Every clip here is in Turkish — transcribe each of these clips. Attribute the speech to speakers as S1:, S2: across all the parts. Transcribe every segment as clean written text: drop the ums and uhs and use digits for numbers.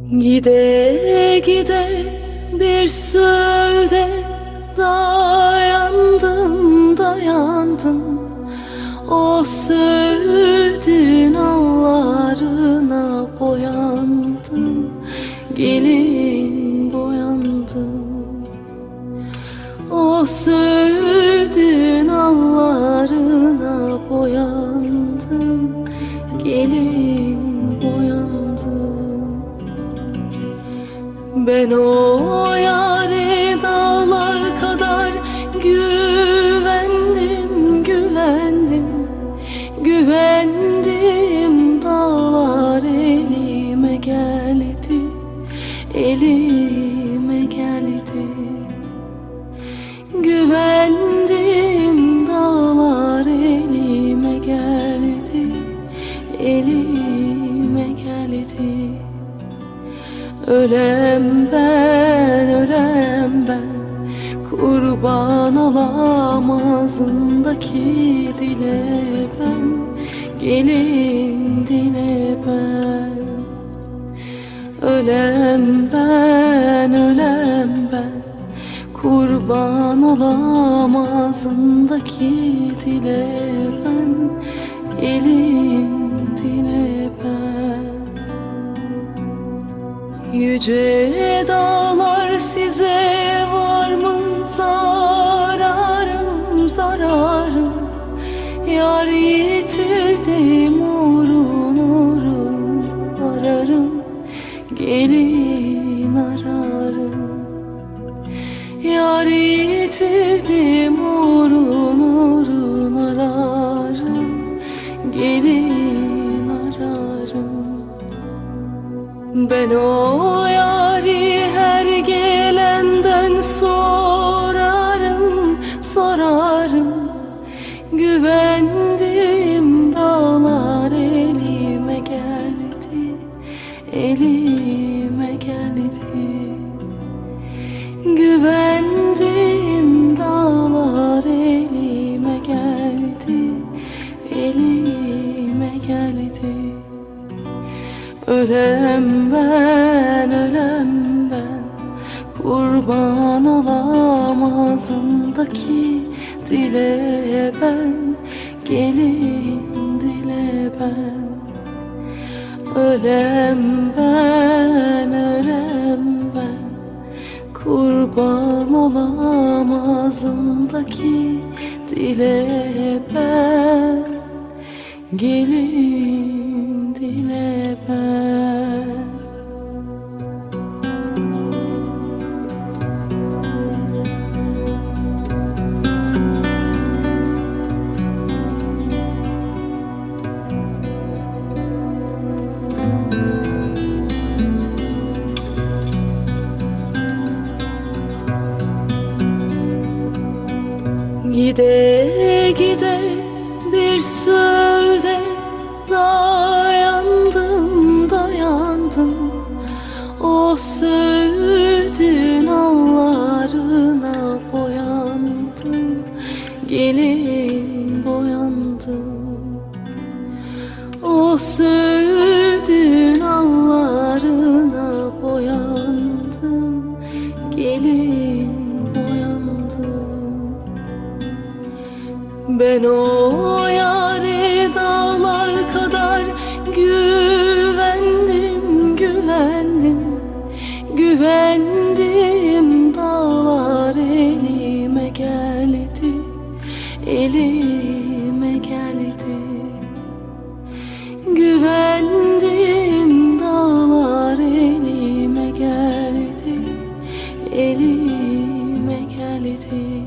S1: Gide gide bir sözde dayandım dayandım. O söğüdün allarına boyandım, gelin boyandım. O söğüdün allarına boyandım, gelin boyandım. Ben o yâre dağlar kadar güvendim, güvendim, güvendim. Dağlar elime geldi, elime geldi. Güvendim, dağlar elime geldi, elime geldi. Ölem ben, ölem ben, kurban olam ağzındaki dile ben, gelin dile ben. Ölem ben, ölem ben, kurban olam ağzındaki dile ben, gelin dile ben. Yüce dağlar size var mı zararım, zararım? Yar yitirdim uğrun uğrun ararım, gelin ararım. Yar yitirdim uğrun uğrun ararım, gelin ararım. Ben o yâri her gelenden sorarım, sorarım. Güvendim, dağlar elime geldi, elime geldi. Güvendim, dağlar elime geldi, elime geldi. Ölem ben, ölem ben, kurban olam ağzımdaki dile ben, gelin dile ben. Ölem ben, ölem ben, kurban olam ağzımdaki dile ben, gelin dile ben. Gide gide bir sözde dayandım dayandım. O söğüdün allarına boyandım, gelin boyandım. O söğüdün allarına boyandım, gelin boyandım. Ben o yâre dağlar kadar güvendim, güvendim, güvendim. Dağlar elime geldi, elime geldi. Güvendim, dağlar elime geldi, elime geldi.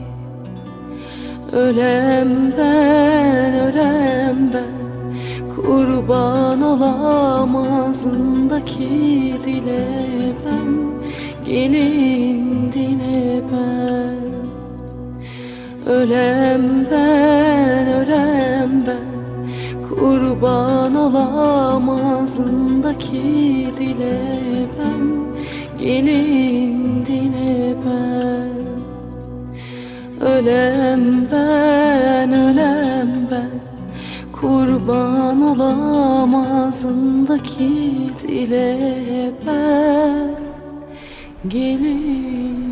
S1: Ölem ben, ölem ben, kurban olam ağzındaki dile ben, gelin dile ben. Ölem ben, ölem ben, kurban olam ağzındaki dile ben, gelin dile ben. Ölem ben, ölem ben, Kurban olam ağzındaki dile ben gelin.